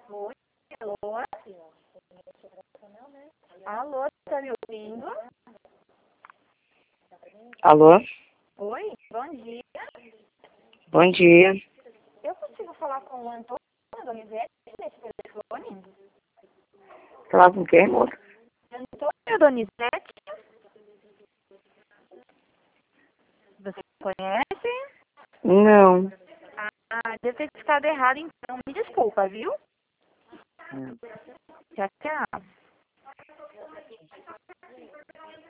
Oi, alô? Alô, tá me ouvindo? Alô? Oi, bom dia. Bom dia. Eu consigo falar com o Antônio Donizete nesse telefone? Falar com quem, moça? Antônio Donizete? Você conhece? Não. Ah, deve ter ficado errado então. Me desculpa, viu? Tchau, tchau.